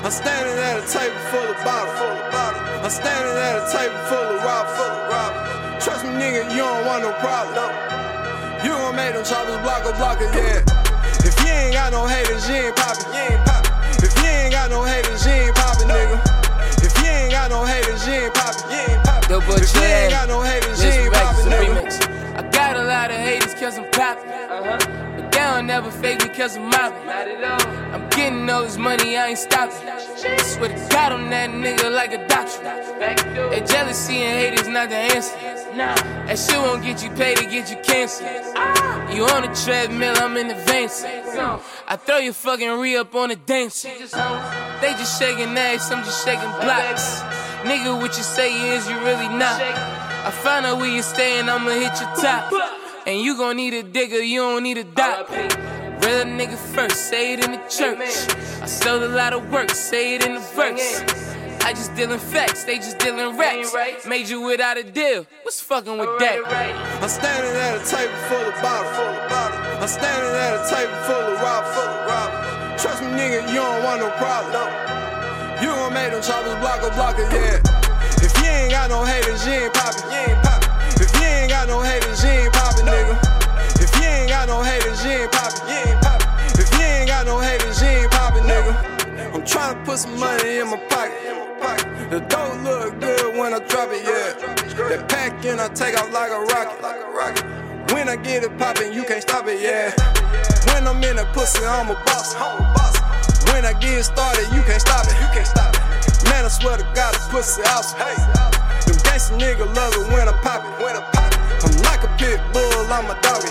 I'm standing at a table full of bottles. I'm standing at a table full of robbers. Trust me, nigga, you don't want no problem. You gon' make them choppers block, yeah. If you ain't got no haters, you ain't poppin'. If you ain't got no haters, you ain't poppin', nigga. If you ain't got no haters, you ain't poppin'. If you ain't got no haters, you ain't poppin', nigga. I got a lot of haters cause I'm poppin'. But they don't never fake me cause I'm moppin'. I'm getting all this money, I ain't stoppin'. Swear to God on that nigga like a doctor. That jealousy and hate is not the answer. That shit won't get you paid, it get you cancer. You on the treadmill, I'm in advance. I throw your fucking re-up on the dance. They just shaking ass, I'm just shaking blocks. Nigga, what you say is you really not. I find out where you stayin', I'ma hit your top. And you gon' need a digger, you don't need a doc. Real nigga first, say it in the church. I sold a lot of work, say it in the verse. I just dealin' facts, they just dealin' raps. Made you without a deal, what's fucking with that? I'm standing at a table full of bottles. I'm standing at a table full of robbers. Trust me, nigga, you don't want no problem. You gon' make them choppers block, yeah. If you ain't got no haters, you ain't poppin'. If you ain't got no haters, you ain't poppin', nigga. If you ain't got no haters, you ain't poppin'. If you ain't got no haters, you ain't poppin', nigga. I'm tryna put some money in my pocket. The dough look good when I drop it, yeah. That pack in, I take off like a rocket. When I get it poppin', you can't stop it, yeah. When I'm in the pussy, I'm a boss. When I get started, you can't stop it. Man, I swear to God, the pussy awesome. Them gangsta niggas love it when I pop it. I'm like a pit bull, I'm a doggy.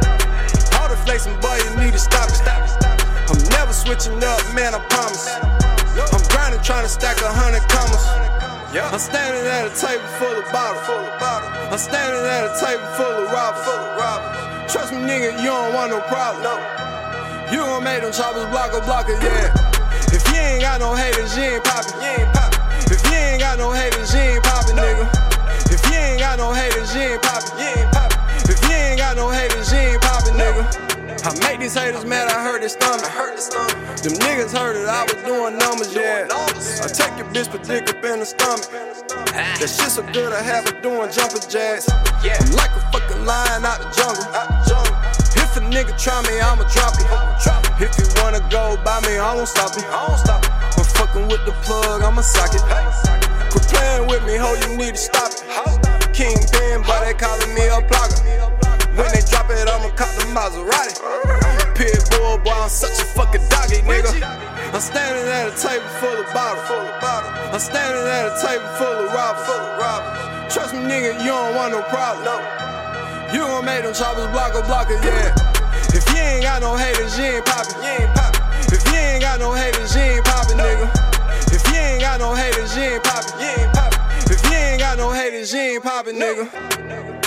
All the flexing, boy, you need to stop it. I'm never switching up, man, I promise. I'm grinding, trying to stack 100 commas. I'm standing at a table full of bottles. I'm standing at a table full of robbers. Trust me, nigga, you don't want no problem. You gon' make them choppers block, yeah. If you ain't got no haters, you ain't poppin'. If you ain't got no haters, you ain't poppin', nigga. If you ain't got no haters, you ain't poppin'. If you ain't got no haters, you ain't poppin', nigga. I make these haters mad, I hurt their stomach. Them niggas heard it, I was doing numbers, yeah. I take your bitch, but dick up in the stomach. That shit so good, I have her doing jumping jacks. I'm like a fucking lion out the jungle. If a nigga try me, I'ma drop it. If you wanna go by me, I won't stop it. I'm fucking with the plug, I'ma sock it. Quit playing with me, ho, you need to stop it. Kingpin, but they calling me a blogger. When they drop it, I'ma cop the Maserati. Pitbull, boy, I'm such a fucking doggy, nigga. I'm standing at a table full of bottles. I'm standing at a table full of robbers. Trust me, nigga, you don't want no problem. You gon' make them choppers block, yeah. If you ain't got no haters, you ain't poppin'. If you ain't got no haters, you ain't poppin', nigga. If you ain't got no haters, you ain't poppin'. If you ain't got no haters, you ain't poppin', nigga.